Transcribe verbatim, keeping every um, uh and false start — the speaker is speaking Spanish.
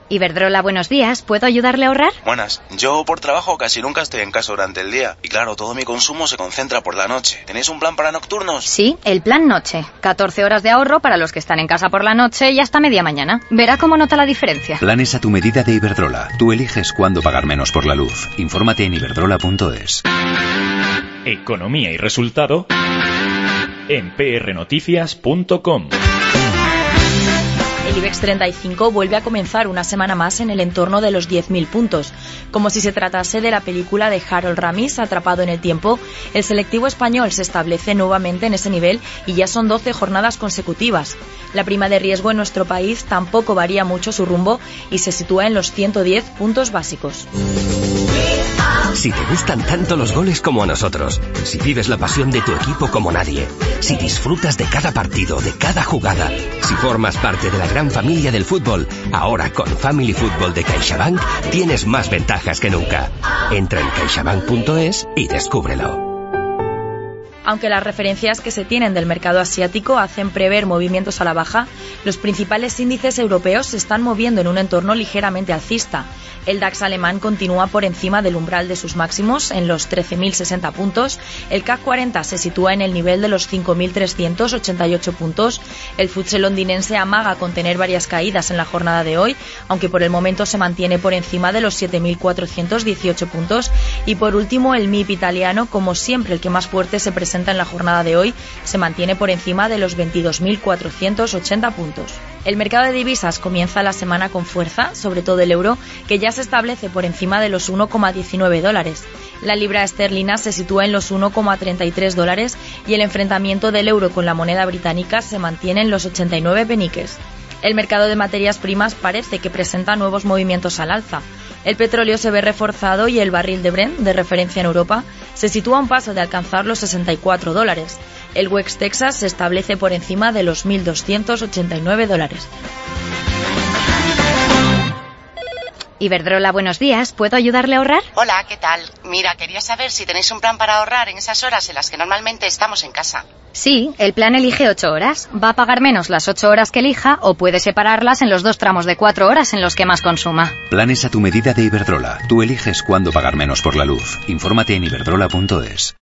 Iberdrola, buenos días. ¿Puedo ayudarle a ahorrar? Buenas. Yo por trabajo casi nunca estoy en casa durante el día. Y claro, todo mi consumo se concentra por la noche. ¿Tenéis un plan para nocturnos? Sí, el plan noche. catorce horas de ahorro para los que están en casa por la noche y hasta media mañana. Verá cómo nota la diferencia. Planes a tu medida de Iberdrola. Tú eliges cuándo pagar menos por la luz. Infórmate en iberdrola punto es. Economía y resultado en p r noticias punto com. El IBEX treinta y cinco vuelve a comenzar una semana más en el entorno de los diez mil puntos. Como si se tratase de la película de Harold Ramis, Atrapado en el tiempo, el selectivo español se establece nuevamente en ese nivel y ya son doce jornadas consecutivas. La prima de riesgo en nuestro país tampoco varía mucho su rumbo y se sitúa en los ciento diez puntos básicos. Si te gustan tanto los goles como a nosotros, si vives la pasión de tu equipo como nadie, si disfrutas de cada partido, de cada jugada, si formas parte de la gran familia del fútbol, ahora con Family Fútbol de CaixaBank tienes más ventajas que nunca. Entra en caixabank punto es y descúbrelo. Aunque las referencias que se tienen del mercado asiático hacen prever movimientos a la baja, los principales índices europeos se están moviendo en un entorno ligeramente alcista. El DAX alemán continúa por encima del umbral de sus máximos en los trece mil sesenta puntos, el C A C cuarenta se sitúa en el nivel de los cinco mil trescientos ochenta y ocho puntos, el F T S E londinense amaga con tener varias caídas en la jornada de hoy, aunque por el momento se mantiene por encima de los siete mil cuatrocientos dieciocho puntos, y por último el M I P italiano, como siempre el que más fuerte se presenta en la jornada de hoy, se mantiene por encima de los veintidós mil cuatrocientos ochenta puntos. El mercado de divisas comienza la semana con fuerza, sobre todo el euro, que ya se establece por encima de los uno coma diecinueve dólares. La libra esterlina se sitúa en los uno coma treinta y tres dólares y el enfrentamiento del euro con la moneda británica se mantiene en los ochenta y nueve peniques. El mercado de materias primas parece que presenta nuevos movimientos al alza. El petróleo se ve reforzado y el barril de Brent, de referencia en Europa, se sitúa a un paso de alcanzar los sesenta y cuatro dólares. El West Texas se establece por encima de los mil doscientos ochenta y nueve dólares. Iberdrola, buenos días. ¿Puedo ayudarle a ahorrar? Hola, ¿qué tal? Mira, quería saber si tenéis un plan para ahorrar en esas horas en las que normalmente estamos en casa. Sí, el plan elige ocho horas. Va a pagar menos las ocho horas que elija o puede separarlas en los dos tramos de cuatro horas en los que más consuma. Planes a tu medida de Iberdrola. Tú eliges cuándo pagar menos por la luz. Infórmate en iberdrola punto es.